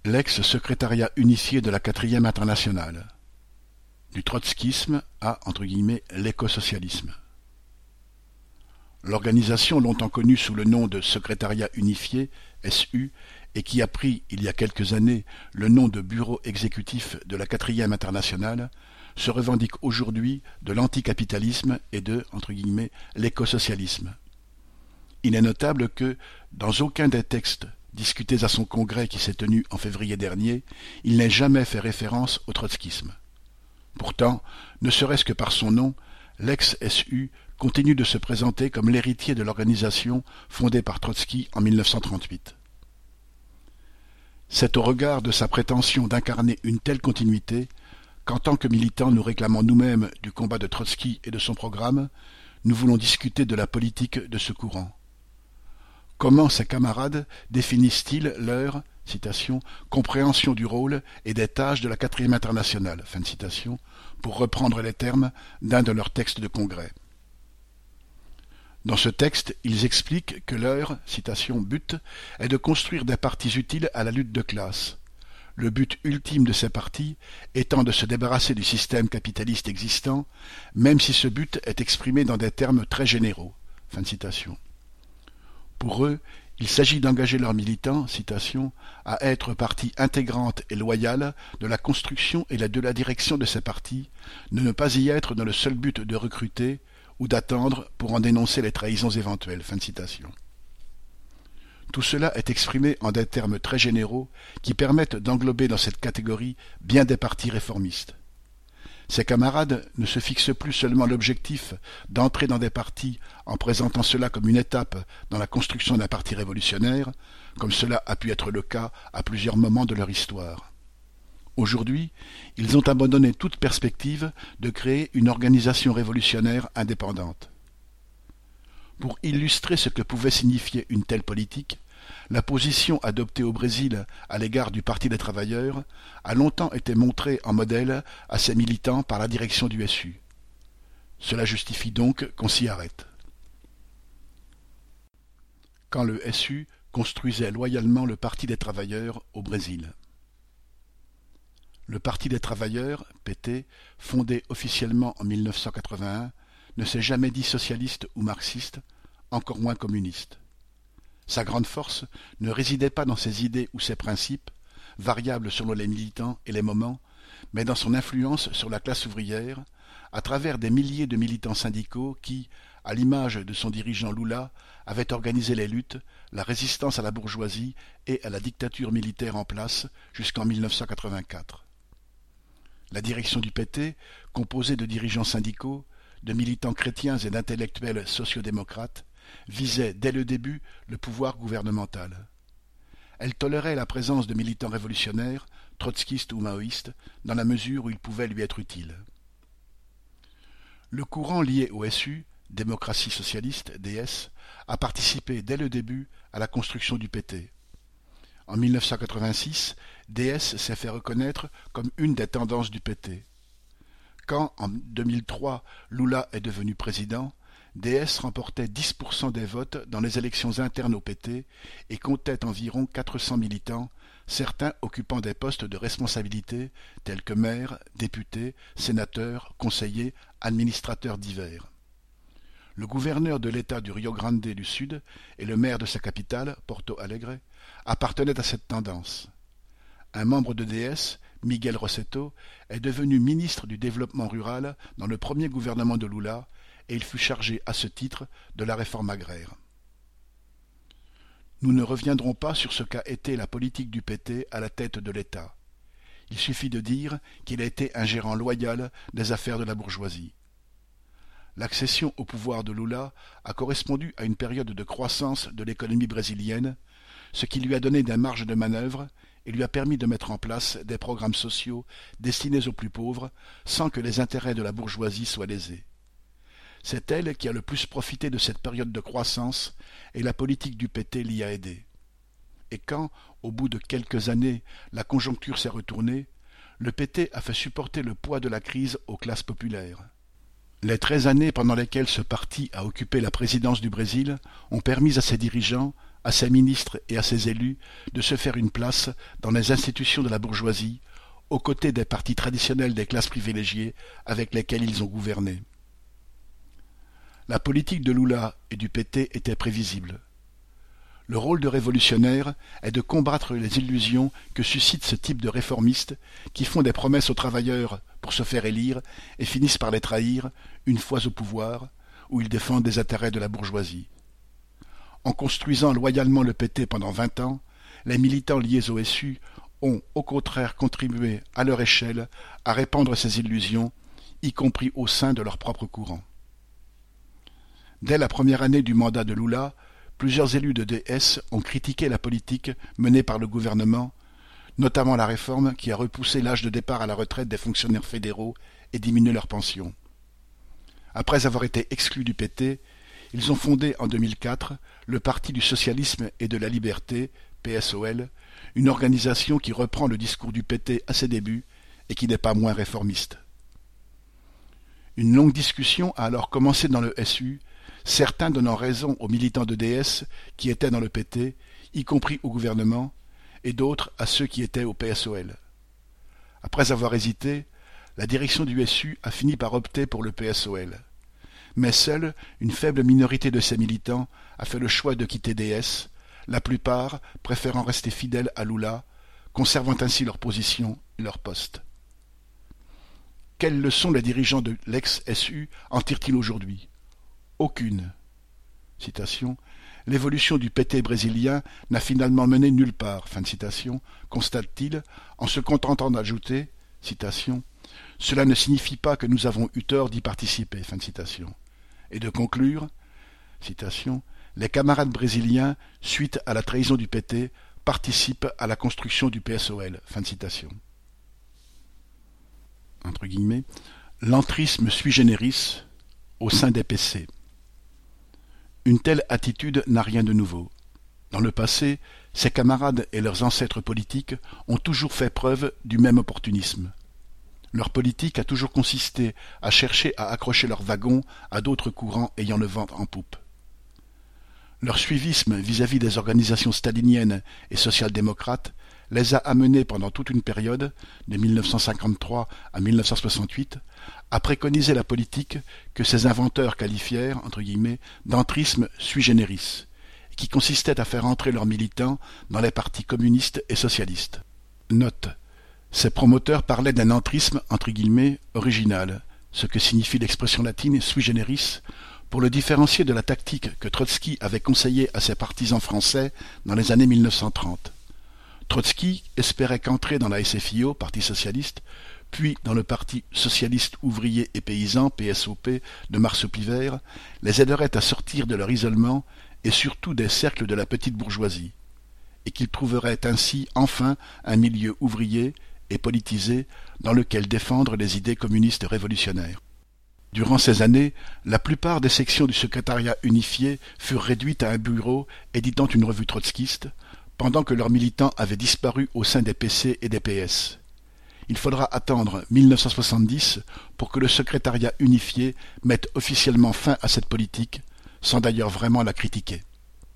L'ex-secrétariat unifié de la 4e internationale. Du trotskisme à « l'écosocialisme ». L'organisation longtemps connue sous le nom de Secrétariat unifié, SU, et qui a pris, il y a quelques années, le nom de Bureau exécutif de la 4e internationale, se revendique aujourd'hui de l'anticapitalisme et de « l'écosocialisme ». Il est notable que, dans aucun des textes discutés à son congrès qui s'est tenu en février dernier, il n'ait jamais fait référence au trotskisme. Pourtant, ne serait-ce que par son nom, l'ex-SU continue de se présenter comme l'héritier de l'organisation fondée par Trotsky en 1938. C'est au regard de sa prétention d'incarner une telle continuité qu'en tant que militants nous réclamons nous-mêmes du combat de Trotsky et de son programme, nous voulons discuter de la politique de ce courant. Comment ses camarades définissent-ils leur citation, compréhension du rôle et des tâches de la 4e internationale, fin de citation, pour reprendre les termes d'un de leurs textes de congrès. Dans ce texte, ils expliquent que leur citation, but est de construire des partis utiles à la lutte de classe. Le but ultime de ces partis étant de se débarrasser du système capitaliste existant, même si ce but est exprimé dans des termes très généraux. Fin de citation. Pour eux, il s'agit d'engager leurs militants, citation, à être partie intégrante et loyale de la construction et de la direction de ces partis, de ne pas y être dans le seul but de recruter ou d'attendre pour en dénoncer les trahisons éventuelles. Fin de citation. Tout cela est exprimé en des termes très généraux qui permettent d'englober dans cette catégorie bien des partis réformistes. Ses camarades ne se fixent plus seulement l'objectif d'entrer dans des partis en présentant cela comme une étape dans la construction d'un parti révolutionnaire, comme cela a pu être le cas à plusieurs moments de leur histoire. Aujourd'hui, ils ont abandonné toute perspective de créer une organisation révolutionnaire indépendante. Pour illustrer ce que pouvait signifier une telle politique, la position adoptée au Brésil à l'égard du Parti des travailleurs a longtemps été montrée en modèle à ses militants par la direction du SU. Cela justifie donc qu'on s'y arrête. Quand le SU construisait loyalement le Parti des travailleurs au Brésil. Le Parti des travailleurs, PT, fondé officiellement en 1981, ne s'est jamais dit socialiste ou marxiste, encore moins communiste. Sa grande force ne résidait pas dans ses idées ou ses principes, variables selon les militants et les moments, mais dans son influence sur la classe ouvrière, à travers des milliers de militants syndicaux qui, à l'image de son dirigeant Lula, avaient organisé les luttes, la résistance à la bourgeoisie et à la dictature militaire en place jusqu'en 1984. La direction du PT, composée de dirigeants syndicaux, de militants chrétiens et d'intellectuels sociodémocrates, visait dès le début le pouvoir gouvernemental. Elle tolérait la présence de militants révolutionnaires, trotskistes ou maoïstes, dans la mesure où ils pouvaient lui être utiles. Le courant lié au SU, Démocratie socialiste, DS, a participé dès le début à la construction du PT. En 1986, DS s'est fait reconnaître comme une des tendances du PT. Quand, en 2003, Lula est devenu président, DS remportait 10% des votes dans les élections internes au PT et comptait environ 400 militants, certains occupant des postes de responsabilité tels que maires, députés, sénateurs, conseillers, administrateurs divers. Le gouverneur de l'État du Rio Grande du Sud et le maire de sa capitale, Porto Alegre, appartenaient à cette tendance. Un membre de DS, Miguel Rossetto, est devenu ministre du Développement rural dans le premier gouvernement de Lula et il fut chargé à ce titre de la réforme agraire. Nous ne reviendrons pas sur ce qu'a été la politique du PT à la tête de l'État. Il suffit de dire qu'il a été un gérant loyal des affaires de la bourgeoisie. L'accession au pouvoir de Lula a correspondu à une période de croissance de l'économie brésilienne, ce qui lui a donné des marges de manœuvre et lui a permis de mettre en place des programmes sociaux destinés aux plus pauvres sans que les intérêts de la bourgeoisie soient lésés. C'est elle qui a le plus profité de cette période de croissance et la politique du PT l'y a aidé. Et quand, au bout de quelques années, la conjoncture s'est retournée, le PT a fait supporter le poids de la crise aux classes populaires. Les 13 années pendant lesquelles ce parti a occupé la présidence du Brésil ont permis à ses dirigeants, à ses ministres et à ses élus de se faire une place dans les institutions de la bourgeoisie, aux côtés des partis traditionnels des classes privilégiées avec lesquelles ils ont gouverné. La politique de Lula et du PT était prévisible. Le rôle de révolutionnaire est de combattre les illusions que suscite ce type de réformistes qui font des promesses aux travailleurs pour se faire élire et finissent par les trahir une fois au pouvoir, où ils défendent les intérêts de la bourgeoisie. En construisant loyalement le PT pendant 20 ans, les militants liés au SU ont au contraire contribué à leur échelle à répandre ces illusions, y compris au sein de leur propre courant. Dès la première année du mandat de Lula, plusieurs élus de DS ont critiqué la politique menée par le gouvernement, notamment la réforme qui a repoussé l'âge de départ à la retraite des fonctionnaires fédéraux et diminué leurs pensions. Après avoir été exclus du PT, ils ont fondé en 2004 le Parti du socialisme et de la liberté, PSOL, une organisation qui reprend le discours du PT à ses débuts et qui n'est pas moins réformiste. Une longue discussion a alors commencé dans le SU, certains donnant raison aux militants de DS qui étaient dans le PT, y compris au gouvernement, et d'autres à ceux qui étaient au PSOL. Après avoir hésité, la direction du SU a fini par opter pour le PSOL. Mais seule une faible minorité de ses militants a fait le choix de quitter DS, la plupart préférant rester fidèles à Lula, conservant ainsi leur position et leur poste. Quelles leçons les dirigeants de l'ex-SU en tirent-ils aujourd'hui ? Aucune. Citation. L'évolution du PT brésilien n'a finalement mené nulle part, fin de citation, constate-t-il, en se contentant d'ajouter, citation, cela ne signifie pas que nous avons eu tort d'y participer, fin de citation, et de conclure, citation, les camarades brésiliens, suite à la trahison du PT, participent à la construction du PSOL, fin de citation. Entre guillemets, l'entrisme sui generis au sein des PC. Une telle attitude n'a rien de nouveau. Dans le passé, ses camarades et leurs ancêtres politiques ont toujours fait preuve du même opportunisme. Leur politique a toujours consisté à chercher à accrocher leur wagon à d'autres courants ayant le vent en poupe. Leur suivisme vis-à-vis des organisations staliniennes et social-démocrates les a amenés pendant toute une période, de 1953 à 1968, à préconiser la politique que ces inventeurs qualifièrent, entre guillemets, d'entrisme sui generis, qui consistait à faire entrer leurs militants dans les partis communistes et socialistes. Note. Ces promoteurs parlaient d'un entrisme, entre guillemets, original, ce que signifie l'expression latine sui generis, pour le différencier de la tactique que Trotsky avait conseillée à ses partisans français dans les années 1930. Trotsky espérait qu'entrer dans la SFIO, Parti socialiste, puis dans le Parti socialiste ouvrier et paysan, PSOP, de Marceau-Pivert, les aiderait à sortir de leur isolement et surtout des cercles de la petite bourgeoisie, et qu'ils trouveraient ainsi enfin un milieu ouvrier et politisé dans lequel défendre les idées communistes révolutionnaires. Durant ces années, la plupart des sections du secrétariat unifié furent réduites à un bureau éditant une revue trotskiste, pendant que leurs militants avaient disparu au sein des PC et des PS. Il faudra attendre 1970 pour que le secrétariat unifié mette officiellement fin à cette politique, sans d'ailleurs vraiment la critiquer.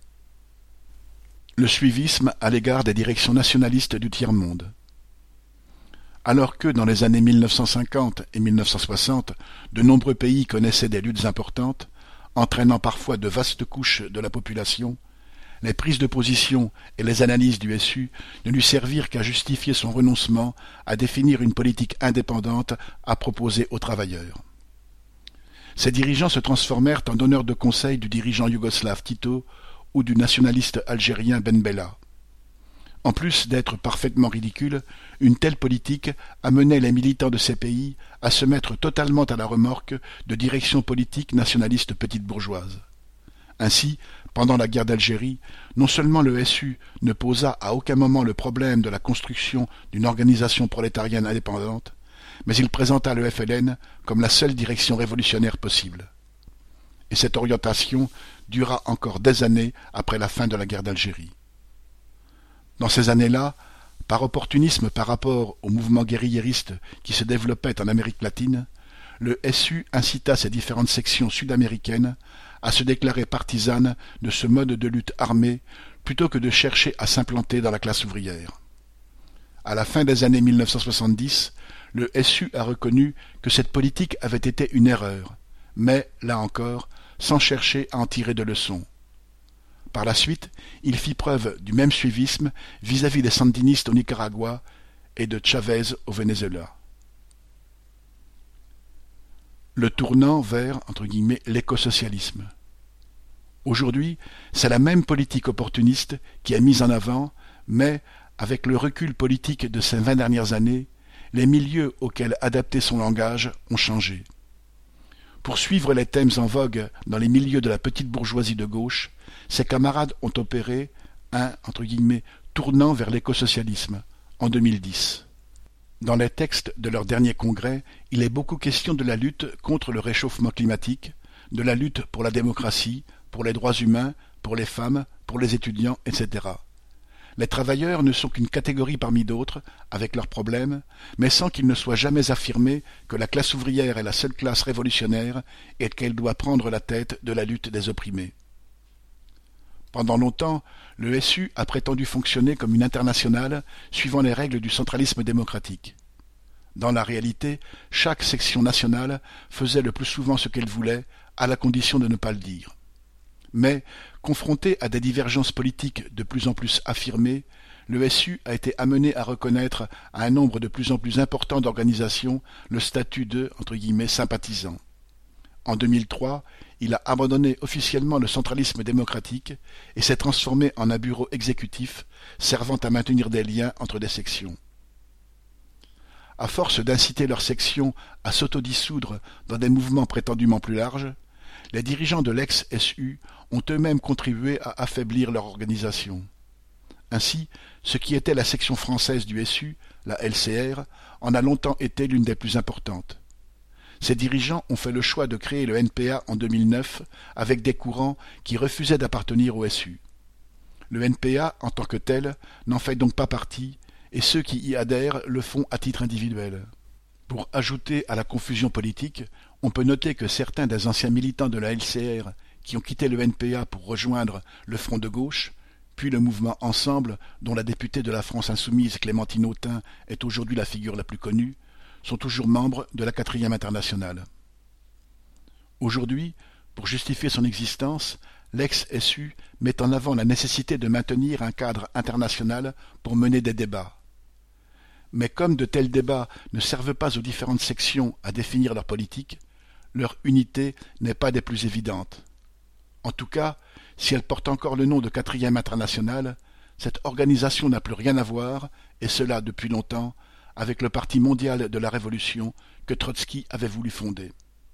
Le suivisme à l'égard des directions nationalistes du tiers-monde. Alors que, dans les années 1950 et 1960, de nombreux pays connaissaient des luttes importantes, entraînant parfois de vastes couches de la population, les prises de position et les analyses du SU ne lui servirent qu'à justifier son renoncement à définir une politique indépendante à proposer aux travailleurs. Ces dirigeants se transformèrent en donneurs de conseils du dirigeant yougoslave Tito ou du nationaliste algérien Ben Bella. En plus d'être parfaitement ridicule, une telle politique amenait les militants de ces pays à se mettre totalement à la remorque de directions politiques nationalistes petites bourgeoises. Ainsi, pendant la guerre d'Algérie, non seulement le SU ne posa à aucun moment le problème de la construction d'une organisation prolétarienne indépendante, mais il présenta le FLN comme la seule direction révolutionnaire possible. Et cette orientation dura encore des années après la fin de la guerre d'Algérie. Dans ces années-là, par opportunisme par rapport au mouvement guérilleristes qui se développait en Amérique latine, le SU incita ces différentes sections sud-américaines à se déclarer partisanes de ce mode de lutte armée plutôt que de chercher à s'implanter dans la classe ouvrière. À la fin des années 1970, le SU a reconnu que cette politique avait été une erreur, mais, là encore, sans chercher à en tirer de leçons. Par la suite, il fit preuve du même suivisme vis-à-vis des sandinistes au Nicaragua et de Chavez au Venezuela. Le tournant vers, l'écosocialisme. Aujourd'hui, c'est la même politique opportuniste qui est mise en avant, mais, avec le recul politique de ces 20 dernières années, les milieux auxquels adapter son langage ont changé. Pour suivre les thèmes en vogue dans les milieux de la petite bourgeoisie de gauche, ses camarades ont opéré un « tournant vers l'écosocialisme » en 2010. Dans les textes de leur dernier congrès, il est beaucoup question de la lutte contre le réchauffement climatique, de la lutte pour la démocratie, pour les droits humains, pour les femmes, pour les étudiants, etc. Les travailleurs ne sont qu'une catégorie parmi d'autres, avec leurs problèmes, mais sans qu'il ne soit jamais affirmé que la classe ouvrière est la seule classe révolutionnaire et qu'elle doit prendre la tête de la lutte des opprimés. Pendant longtemps, le SU a prétendu fonctionner comme une internationale suivant les règles du centralisme démocratique. Dans la réalité, chaque section nationale faisait le plus souvent ce qu'elle voulait, à la condition de ne pas le dire. Mais, confronté à des divergences politiques de plus en plus affirmées, le SU a été amené à reconnaître à un nombre de plus en plus important d'organisations le statut de « sympathisant ». En 2003, il a abandonné officiellement le centralisme démocratique et s'est transformé en un bureau exécutif servant à maintenir des liens entre des sections. À force d'inciter leurs sections à s'autodissoudre dans des mouvements prétendument plus larges, les dirigeants de l'ex-SU ont eux-mêmes contribué à affaiblir leur organisation. Ainsi, ce qui était la section française du SU, la LCR, en a longtemps été l'une des plus importantes. Ces dirigeants ont fait le choix de créer le NPA en 2009 avec des courants qui refusaient d'appartenir au SU. Le NPA, en tant que tel, n'en fait donc pas partie, et ceux qui y adhèrent le font à titre individuel. Pour ajouter à la confusion politique, on peut noter que certains des anciens militants de la LCR qui ont quitté le NPA pour rejoindre le Front de gauche, puis le mouvement Ensemble, dont la députée de la France insoumise Clémentine Autain est aujourd'hui la figure la plus connue, sont toujours membres de la 4e internationale. Aujourd'hui, pour justifier son existence, l'ex-SU met en avant la nécessité de maintenir un cadre international pour mener des débats. Mais comme de tels débats ne servent pas aux différentes sections à définir leur politique, leur unité n'est pas des plus évidentes. En tout cas, si elle porte encore le nom de 4e internationale, cette organisation n'a plus rien à voir, et cela depuis longtemps, avec le Parti mondial de la Révolution que Trotsky avait voulu fonder.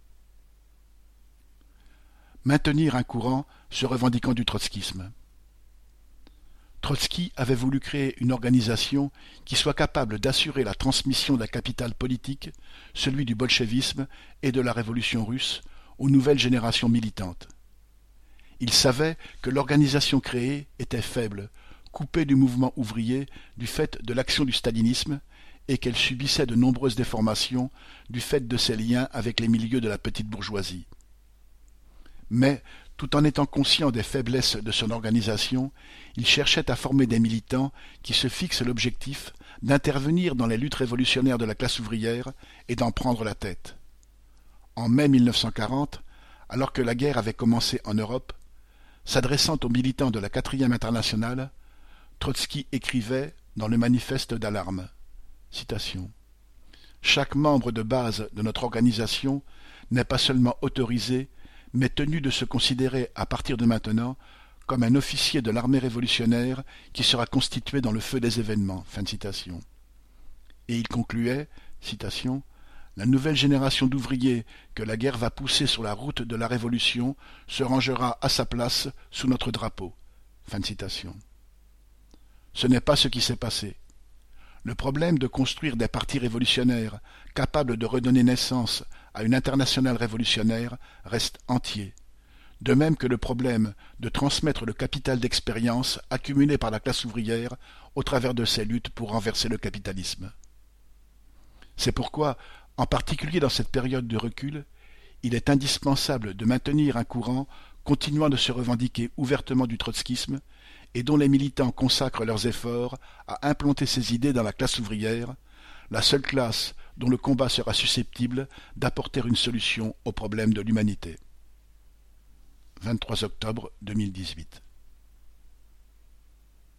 Maintenir un courant se revendiquant du trotskisme. Trotsky avait voulu créer une organisation qui soit capable d'assurer la transmission d'un capital politique, celui du bolchevisme et de la révolution russe, aux nouvelles générations militantes. Il savait que l'organisation créée était faible, coupée du mouvement ouvrier du fait de l'action du stalinisme, et qu'elle subissait de nombreuses déformations du fait de ses liens avec les milieux de la petite bourgeoisie. Mais, tout en étant conscient des faiblesses de son organisation, il cherchait à former des militants qui se fixent l'objectif d'intervenir dans les luttes révolutionnaires de la classe ouvrière et d'en prendre la tête. En mai 1940, alors que la guerre avait commencé en Europe, s'adressant aux militants de la 4e internationale, Trotsky écrivait dans le manifeste d'alarme. Citation. « Chaque membre de base de notre organisation n'est pas seulement autorisé, mais tenu de se considérer à partir de maintenant comme un officier de l'armée révolutionnaire qui sera constitué dans le feu des événements. » Fin de citation. Et il concluait, citation, « La nouvelle génération d'ouvriers que la guerre va pousser sur la route de la révolution se rangera à sa place sous notre drapeau. » Fin de citation. Ce n'est pas ce qui s'est passé. Le problème de construire des partis révolutionnaires capables de redonner naissance à une internationale révolutionnaire reste entier, de même que le problème de transmettre le capital d'expérience accumulé par la classe ouvrière au travers de ses luttes pour renverser le capitalisme. C'est pourquoi, en particulier dans cette période de recul, il est indispensable de maintenir un courant continuant de se revendiquer ouvertement du trotskisme et dont les militants consacrent leurs efforts à implanter ces idées dans la classe ouvrière, la seule classe dont le combat sera susceptible d'apporter une solution aux problèmes de l'humanité. 23 octobre 2018.